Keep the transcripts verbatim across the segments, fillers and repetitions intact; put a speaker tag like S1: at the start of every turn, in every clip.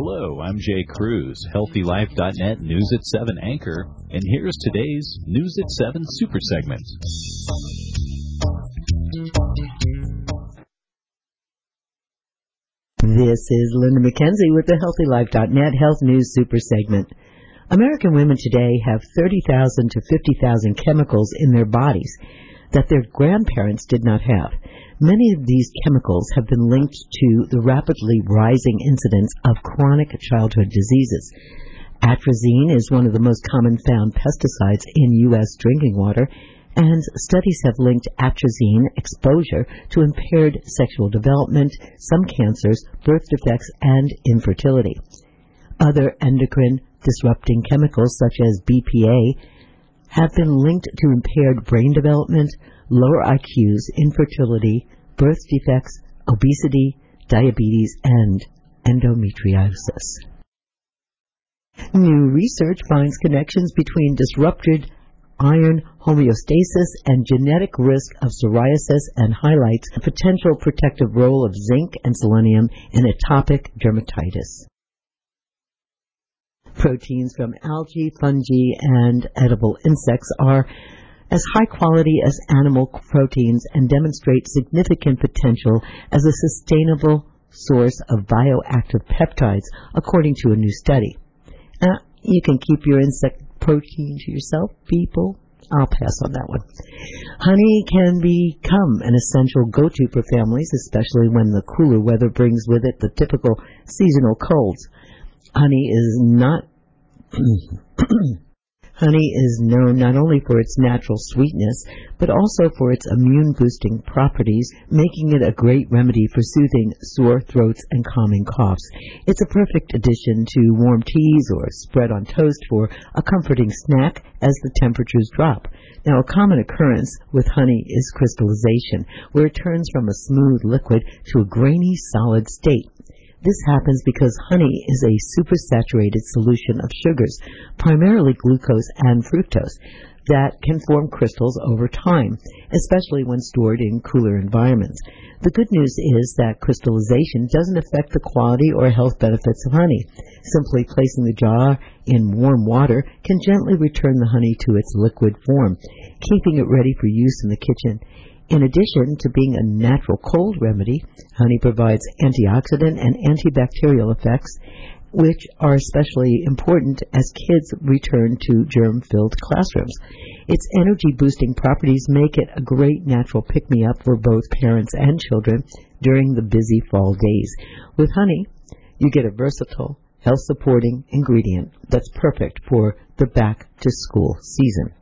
S1: Hello, I'm Jay Cruz, Healthy Life dot net News at seven anchor, and here's today's News at seven Super Segment.
S2: This is Linda McKenzie with the Healthy Life dot net Health News Super Segment. American women today have thirty thousand to fifty thousand chemicals in their bodies that their grandparents did not have. Many of these chemicals have been linked to the rapidly rising incidence of chronic childhood diseases. Atrazine is one of the most common found pesticides in U S drinking water, and studies have linked atrazine exposure to impaired sexual development, some cancers, birth defects, and infertility. Other endocrine disrupting chemicals such as B P A have been linked to impaired brain development, lower I Qs, infertility, birth defects, obesity, diabetes, and endometriosis. New research finds connections between disrupted iron homeostasis and genetic risk of psoriasis and highlights the potential protective role of zinc and selenium in atopic dermatitis. Proteins from algae, fungi, and edible insects are as high quality as animal proteins and demonstrate significant potential as a sustainable source of bioactive peptides, according to a new study. Uh, you can keep your insect protein to yourself, people. I'll pass on that one. Honey can become an essential go-to for families, especially when the cooler weather brings with it the typical seasonal colds. Honey is not Honey is known not only for its natural sweetness, but also for its immune-boosting properties, making it a great remedy for soothing sore throats and calming coughs. It's a perfect addition to warm teas or spread on toast for a comforting snack as the temperatures drop. Now, a common occurrence with honey is crystallization, where it turns from a smooth liquid to a grainy solid state. This happens because honey is a supersaturated solution of sugars, primarily glucose and fructose, that can form crystals over time, especially when stored in cooler environments. The good news is that crystallization doesn't affect the quality or health benefits of honey. Simply placing the jar in warm water can gently return the honey to its liquid form, keeping it ready for use in the kitchen. In addition to being a natural cold remedy, honey provides antioxidant and antibacterial effects, which are especially important as kids return to germ-filled classrooms. Its energy-boosting properties make it a great natural pick-me-up for both parents and children during the busy fall days. With honey, you get a versatile, health-supporting ingredient that's perfect for the back-to-school season.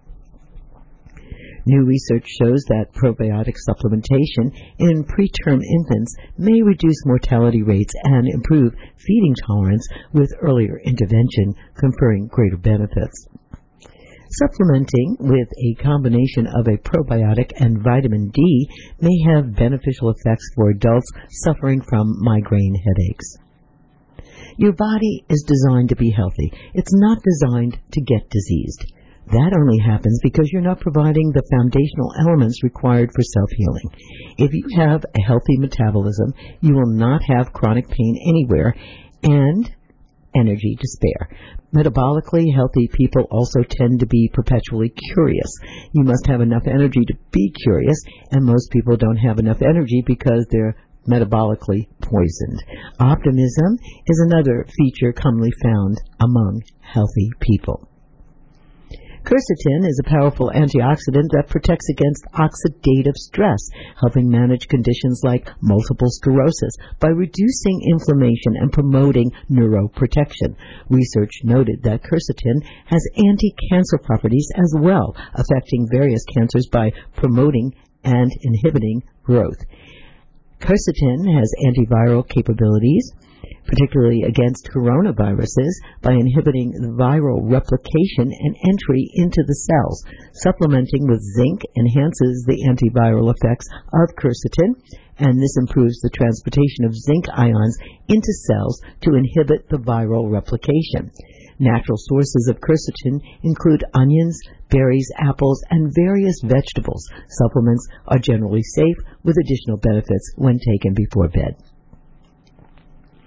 S2: New research shows that probiotic supplementation in preterm infants may reduce mortality rates and improve feeding tolerance with earlier intervention, conferring greater benefits. Supplementing with a combination of a probiotic and vitamin D may have beneficial effects for adults suffering from migraine headaches. Your body is designed to be healthy. It's not designed to get diseased. That only happens because you're not providing the foundational elements required for self-healing. If you have a healthy metabolism, you will not have chronic pain anywhere and energy to spare. Metabolically healthy people also tend to be perpetually curious. You must have enough energy to be curious, and most people don't have enough energy because they're metabolically poisoned. Optimism is another feature commonly found among healthy people. Quercetin is a powerful antioxidant that protects against oxidative stress, helping manage conditions like multiple sclerosis by reducing inflammation and promoting neuroprotection. Research noted that quercetin has anti-cancer properties as well, affecting various cancers by promoting and inhibiting growth. Quercetin has antiviral capabilities, particularly against coronaviruses, by inhibiting the viral replication and entry into the cells. Supplementing with zinc enhances the antiviral effects of quercetin, and this improves the transportation of zinc ions into cells to inhibit the viral replication. Natural sources of quercetin include onions, berries, apples, and various vegetables. Supplements are generally safe with additional benefits when taken before bed.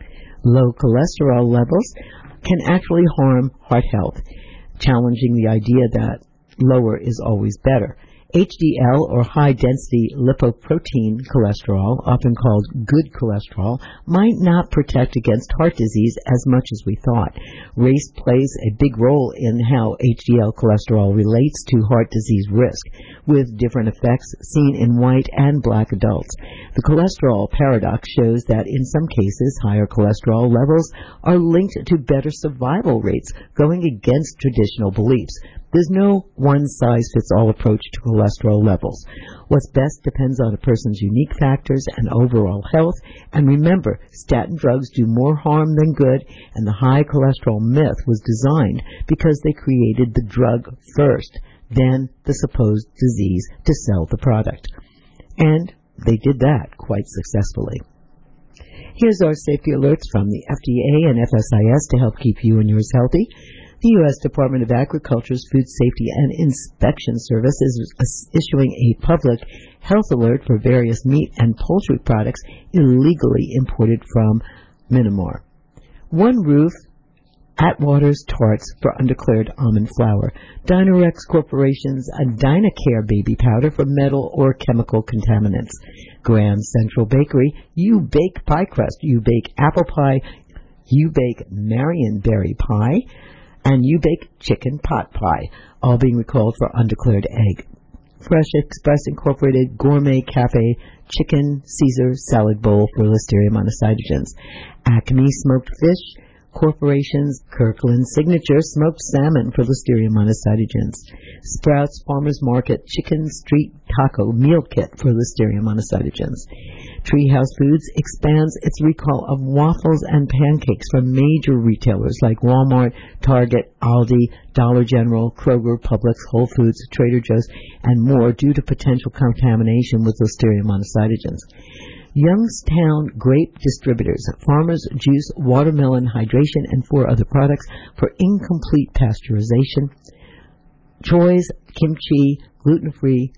S2: Low cholesterol levels can actually harm heart health, challenging the idea that lower is always better. H D L, or high-density lipoprotein cholesterol, often called good cholesterol, might not protect against heart disease as much as we thought. Race plays a big role in how H D L cholesterol relates to heart disease risk, with different effects seen in white and black adults. The cholesterol paradox shows that in some cases, higher cholesterol levels are linked to better survival rates, going against traditional beliefs. There's no one-size-fits-all approach to cholesterol levels. What's best depends on a person's unique factors and overall health. And remember, statin drugs do more harm than good, and the high cholesterol myth was designed because they created the drug first, then the supposed disease to sell the product. And they did that quite successfully. Here's our safety alerts from the F D A and F S I S to help keep you and yours healthy. The U S Department of Agriculture's Food Safety and Inspection Service is issuing a public health alert for various meat and poultry products illegally imported from Myanmar. One Roof, Atwater's Tarts for undeclared almond flour, Dynarex Corporation's Dynacare baby powder for metal or chemical contaminants, Grand Central Bakery, You Bake Pie Crust, You Bake Apple Pie, You Bake Marionberry Pie, and You Bake Chicken Pot Pie, all being recalled for undeclared egg. Fresh Express Incorporated Gourmet Cafe Chicken Caesar Salad Bowl for Listeria monocytogenes, Acme Smoked Fish Corporation's Kirkland Signature Smoked Salmon for Listeria monocytogenes, Sprouts Farmers Market Chicken Street Taco Meal Kit for Listeria monocytogenes. Treehouse Foods expands its recall of waffles and pancakes from major retailers like Walmart, Target, Aldi, Dollar General, Kroger, Publix, Whole Foods, Trader Joe's, and more due to potential contamination with Listeria monocytogenes. Youngstown Grape Distributors, Farmers Juice, Watermelon Hydration, and four other products for incomplete pasteurization. Choi's Kimchi, gluten-free,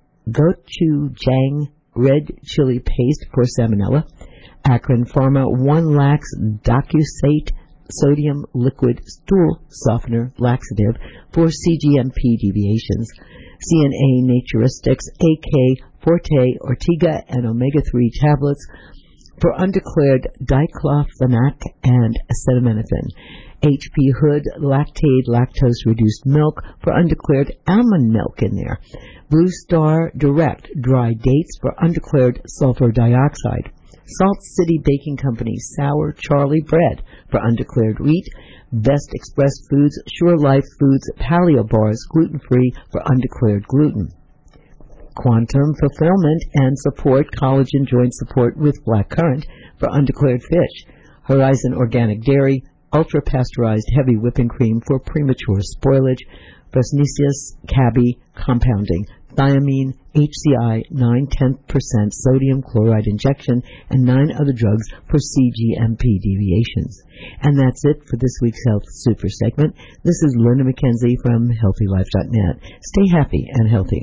S2: gochujang, red chili paste for salmonella. Akron Pharma One Lax Docusate Sodium Liquid Stool Softener Laxative for C G M P deviations. C N A Naturistics A K Forte Ortega and omega three tablets for undeclared diclofenac and acetaminophen. H P Hood Lactaid Lactose Reduced Milk for undeclared almond milk in there. Blue Star Direct Dry Dates for undeclared sulfur dioxide. Salt City Baking Company Sour Charlie Bread for undeclared wheat. Best Express Foods Sure Life Foods Paleo Bars Gluten-Free for undeclared gluten. Quantum Fulfillment and Support Collagen Joint Support with Blackcurrant for undeclared fish. Horizon Organic Dairy Ultra Pasteurized Heavy Whipping Cream for premature spoilage. Fresnesius Cabby Compounding Thiamine, H C I, nine tenths percent sodium chloride injection, and nine other drugs for C G M P deviations. And that's it for this week's Health Super segment. This is Linda McKenzie from healthy life dot net. Stay happy and healthy.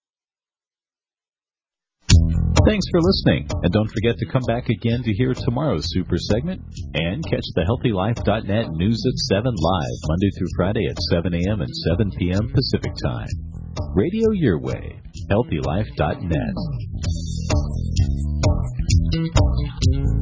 S1: Thanks for listening, and don't forget to come back again to hear tomorrow's Super segment and catch the healthy life dot net News at seven live Monday through Friday at seven a.m. and seven p.m. Pacific Time. Radio your way, healthy life dot net.